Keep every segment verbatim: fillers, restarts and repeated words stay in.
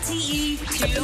R T E two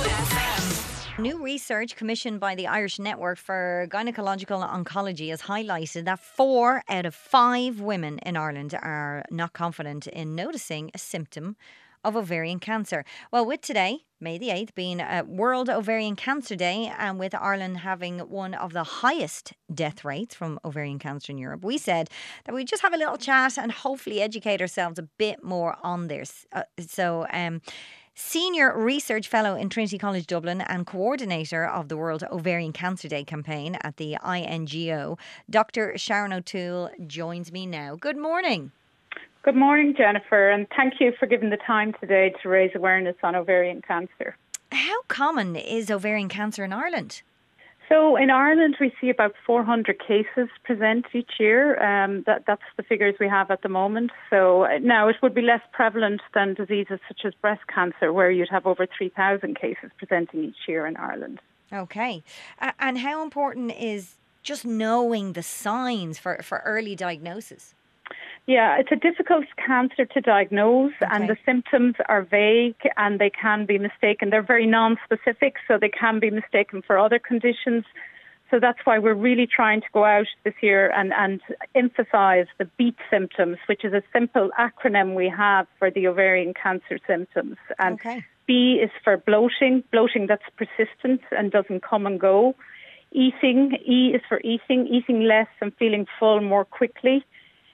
F M. New research commissioned by the Irish Network for Gynecological Oncology has highlighted that four out of five women in Ireland are not confident in noticing a symptom of ovarian cancer. Well, with today, May the eighth, being a World Ovarian Cancer Day, and with Ireland having one of the highest death rates from ovarian cancer in Europe, we said that we'd just have a little chat and hopefully educate ourselves a bit more on this. Uh, so, um, Senior Research Fellow in Trinity College Dublin and coordinator of the World Ovarian Cancer Day campaign at the I N G O, Doctor Sharon O'Toole, joins me now. Good morning. Good morning, Jennifer, and thank you for giving the time today to raise awareness on ovarian cancer. How common is ovarian cancer in Ireland? So in Ireland, we see about four hundred cases present each year. Um, that, that's the figures we have at the moment. So now it would be less prevalent than diseases such as breast cancer, where you'd have over three thousand cases presenting each year in Ireland. Okay. Uh, and how important is just knowing the signs for, for early diagnosis? Yeah, it's a difficult cancer to diagnose, okay. And the symptoms are vague and they can be mistaken. They're very non-specific, so they can be mistaken for other conditions. So that's why we're really trying to go out this year and, and emphasise the BEAT symptoms, which is a simple acronym we have for the ovarian cancer symptoms. And okay. B is for bloating, bloating that's persistent and doesn't come and go. Eating, E is for eating, eating less and feeling full more quickly.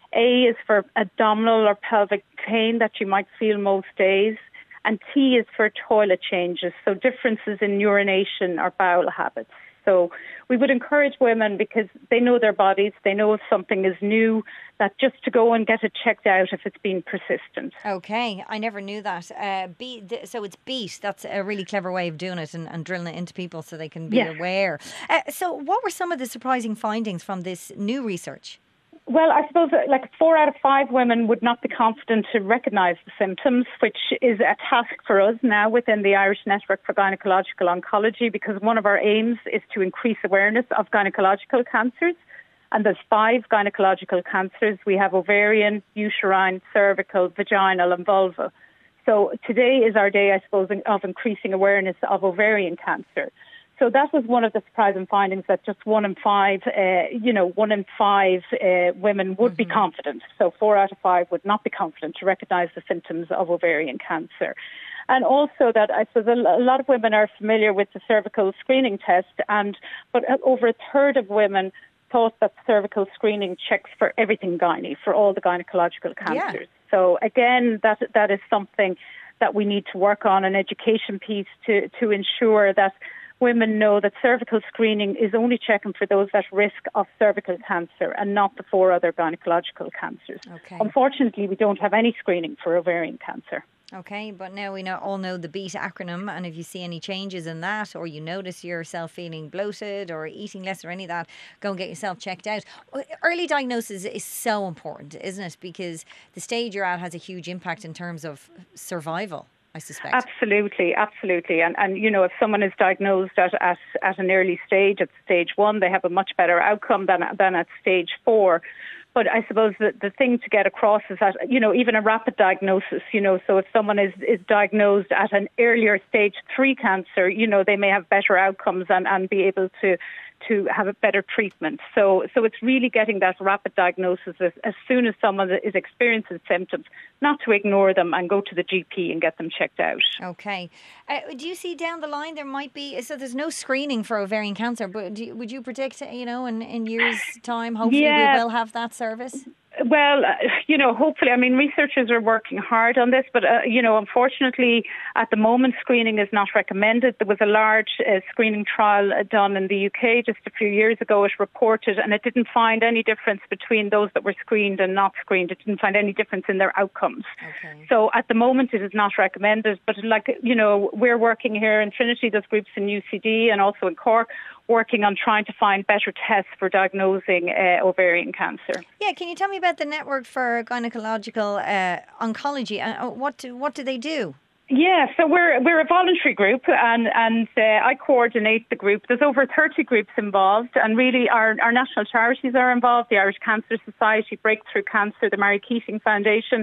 A is for abdominal or pelvic pain that you might feel most days. And T is for toilet changes, so differences in urination or bowel habits. So we would encourage women, because they know their bodies, they know if something is new, that just to go and get it checked out if it's been persistent. Okay, I never knew that. Uh, B, so it's BEAT. That's a really clever way of doing it and, and drilling it into people so they can be yes. aware. Uh, so what were some of the surprising findings from this new research? Well, I suppose like four out of five women would not be confident to recognise the symptoms, which is a task for us now within the Irish Network for Gynecological Oncology, because one of our aims is to increase awareness of gynecological cancers. And there's five gynecological cancers. We have ovarian, uterine, cervical, vaginal and vulva. So today is our day, I suppose, of increasing awareness of ovarian cancer. So that was one of the surprising findings, that just one in five, uh, you know, one in five uh, women would mm-hmm. be confident. So four out of five would not be confident to recognise the symptoms of ovarian cancer. And also that I suppose a lot of women are familiar with the cervical screening test, and but over a third of women thought that cervical screening checks for everything gynae, for all the gynecological cancers. Yeah. So again, that that is something that we need to work on, an education piece to to ensure that women know that cervical screening is only checking for those at risk of cervical cancer and not the four other gynecological cancers. Okay. Unfortunately, we don't have any screening for ovarian cancer. Okay, but now we know, all know the BEAT acronym, and if you see any changes in that, or you notice yourself feeling bloated or eating less or any of that, go and get yourself checked out. Early diagnosis is so important, isn't it? Because the stage you're at has a huge impact in terms of survival, I suspect. Absolutely, absolutely. And, and you know, if someone is diagnosed at, at, at an early stage, at stage one, they have a much better outcome than, than at stage four. But I suppose the, the thing to get across is that, you know, even a rapid diagnosis, you know, so if someone is, is diagnosed at an earlier stage three cancer, you know, they may have better outcomes and, and be able to to have a better treatment. So so it's really getting that rapid diagnosis as, as soon as someone is experiencing symptoms, not to ignore them and go to the G P and get them checked out. Okay. Uh, do you see down the line there might be, so there's no screening for ovarian cancer, but do you, would you predict, you know, in, in years' time, hopefully yeah. we will have that service? Well, uh, you know, hopefully, I mean, researchers are working hard on this, but, uh, you know, unfortunately, at the moment, screening is not recommended. There was a large uh, screening trial uh, done in the U K just a few years ago. It reported, and it didn't find any difference between those that were screened and not screened. It didn't find any difference in their outcomes. Okay. So at the moment, it is not recommended. But, like, you know, we're working here in Trinity, there's groups in U C D and also in Cork, working on trying to find better tests for diagnosing uh, ovarian cancer. Yeah, can you tell me about the Network for Gynecological uh, Oncology? Uh, what do, what do they do? Yeah, so we're we're a voluntary group, and and uh, I coordinate the group. There's over thirty groups involved, and really our, our national charities are involved: the Irish Cancer Society, Breakthrough Cancer, the Mary Keating Foundation,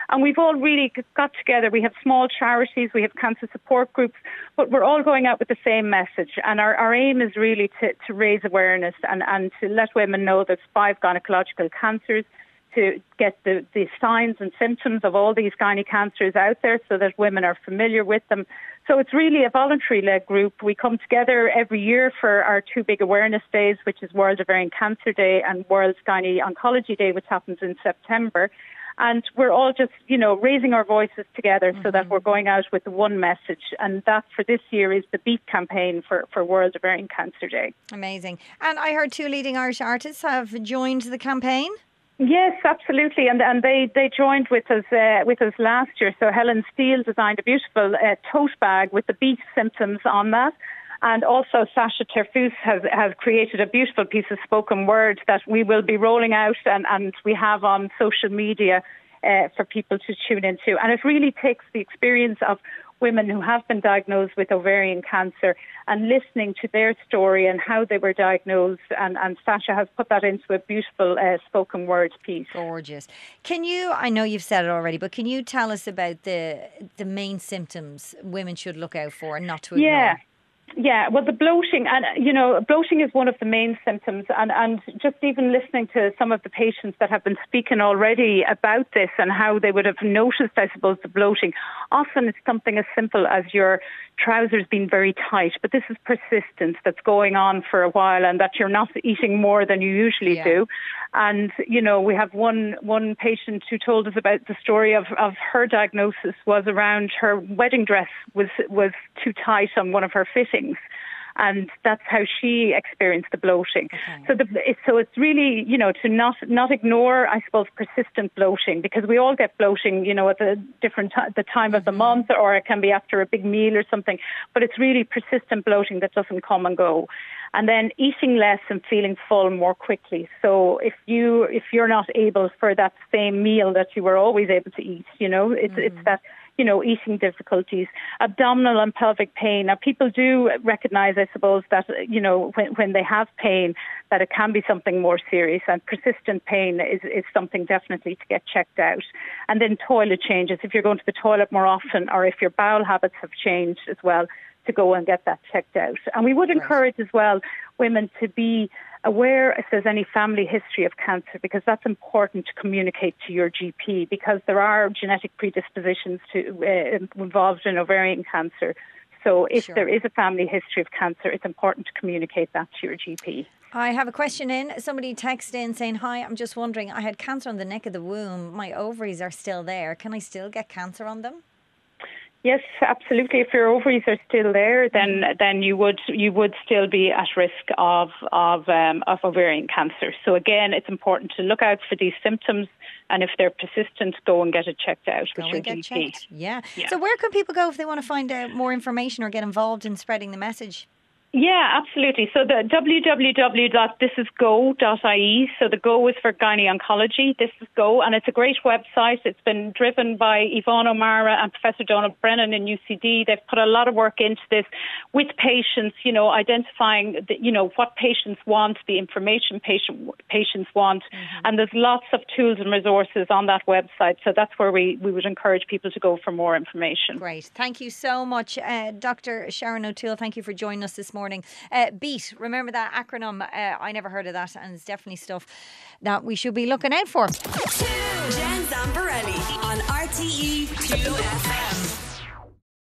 And we've all really got together. We have small charities, we have cancer support groups, but we're all going out with the same message. And our, our aim is really to, to raise awareness and, and to let women know there's five gynecological cancers, to get the, the signs and symptoms of all these gynae cancers out there so that women are familiar with them. So it's really a voluntary-led group. We come together every year for our two big awareness days, which is World Ovarian Cancer Day and World Gynae Oncology Day, which happens in September. And we're all just, you know, raising our voices together mm-hmm. so that we're going out with one message. And that for this year is the BEAT campaign for, for World Ovarian Cancer Day. Amazing. And I heard two leading Irish artists have joined the campaign. Yes, absolutely, and and they, they joined with us uh, with us last year. So Helen Steele designed a beautiful uh, tote bag with the BEAT symptoms on that, and also Sasha Terfus has has created a beautiful piece of spoken word that we will be rolling out, and, and we have on social media uh, for people to tune into. And it really takes the experience of women who have been diagnosed with ovarian cancer and listening to their story and how they were diagnosed. And, and Sasha has put that into a beautiful uh, spoken word piece. Gorgeous. Can you, I know you've said it already, but can you tell us about the the main symptoms women should look out for and not to ignore? Yeah. Yeah, well, the bloating, and you know, bloating is one of the main symptoms, and, and just even listening to some of the patients that have been speaking already about this and how they would have noticed, I suppose, the bloating. Often it's something as simple as your trousers being very tight, but this is persistent that's going on for a while, and that you're not eating more than you usually yeah. do. And, you know, we have one one patient who told us about the story of, of her diagnosis was around her wedding dress was was too tight on one of her fittings. And that's how she experienced the bloating. Okay. So, the, it, so it's really, you know, to not not ignore, I suppose, persistent bloating, because we all get bloating, you know, at the different t- the time of the month, or it can be after a big meal or something. But it's really persistent bloating that doesn't come and go. And then eating less and feeling full more quickly. So if you if you're not able for that same meal that you were always able to eat, you know, it's mm. it's that. You know, eating difficulties, abdominal and pelvic pain. Now, people do recognise, I suppose, that, you know, when, when they have pain, that it can be something more serious, and persistent pain is, is something definitely to get checked out. And then toilet changes, if you're going to the toilet more often, or if your bowel habits have changed as well, to go and get that checked out. And we would encourage as well women to be aware if there's any family history of cancer, because that's important to communicate to your G P, because there are genetic predispositions to uh, involved in ovarian cancer. So if sure. there is a family history of cancer, it's important to communicate that to your G P. I have a question in. Somebody texted in saying, hi, I'm just wondering, I had cancer on the neck of the womb. My ovaries are still there. Can I still get cancer on them? Yes, absolutely. If your ovaries are still there, then then you would you would still be at risk of of um, of ovarian cancer. So again, it's important to look out for these symptoms, and if they're persistent, go and get it checked out with your G P. Yeah. yeah. So where can people go if they want to find out more information or get involved in spreading the message? Yeah, absolutely. So the w w w dot this is go dot i e, so the Go is for Gynae Oncology, This is Go, and it's a great website. It's been driven by Yvonne O'Mara and Professor Donald Brennan in U C D. They've put a lot of work into this with patients, you know, identifying, the, you know, what patients want, the information patient patients want, mm-hmm. and there's lots of tools and resources on that website. So that's where we, we would encourage people to go for more information. Great. Thank you so much, uh, Doctor Sharon O'Toole. Thank you for joining us this morning. Uh, BEAT, remember that acronym? Uh, I never heard of that, and it's definitely stuff that we should be looking out for. Jen Zamparelli on R T E two F M.